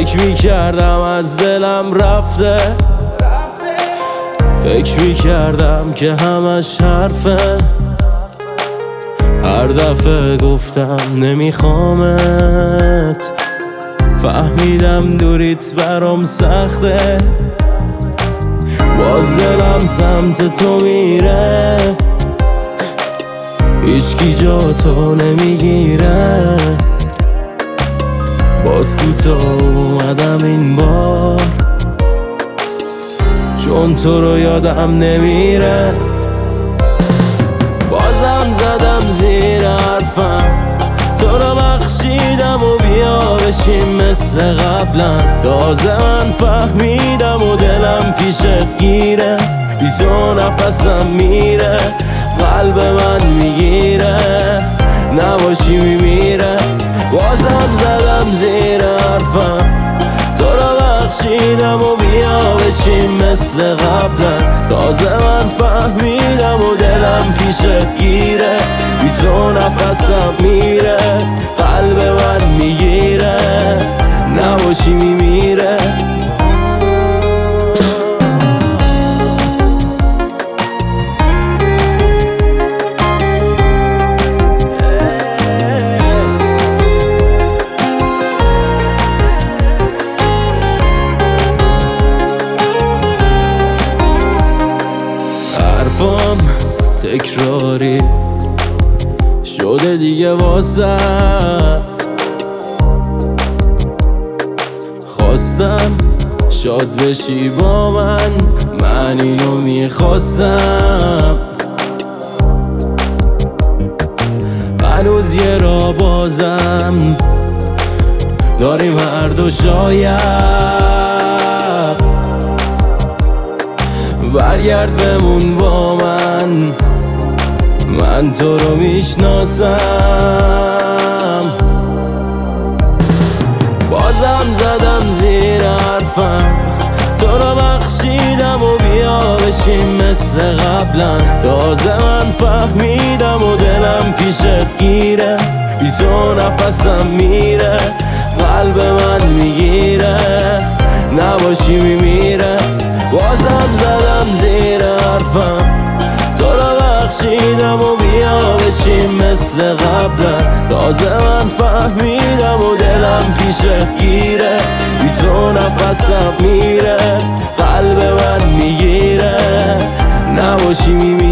فکر میکردم از دلم رفته، فکر میکردم که همش حرفه. هر دفعه گفتم نمیخوامت، فهمیدم دوریت برام سخته. باز دلم سمت تو میره، هیچکی جا تو نمیگیره. باز کوتاه اومدم این بار، چون تو رو یادم نمیره. بازم زدم زیر حرفم، تو رو بخشیدم و بیا بشیم مثل قبلا. تازه من فهمیدم و دلم پیشت گیره، بی تو نفسم میره، قلب من میگیره، نباشی میمیره. بازم زدم زیر حرفم، تو رو بخشیدم و بیا بشیم مثل قبلا. تازه من فهمیدم و دلم پیشت گیره، بی تو نفسم میره، قلب من میگیره، نباشی میمیره. حرفام تکراری شده دیگه واسط، خواستم شاد بشی با من اینو میخواستم. هنوز یه را بازم داریم هر دو، شاید برگرد بمون با من تو رو میشناسم. بازم زدم زیر حرفم، تو رو بخشیدم و بیا بشیم مثل قبلا. تازه من فهمیدم و دلم پیشت گیره، بی تو نفسم میره، قلب من میگیره، نباشی میمیره. بازم زدم زیر حرفم، تو رو بخشیدم و بیا بشیم مثل قبلا. تازه من فهمیدم و دلم پیشت گیره، بی تو نفسم میره، قلب من میگیره، نباشی میمیره.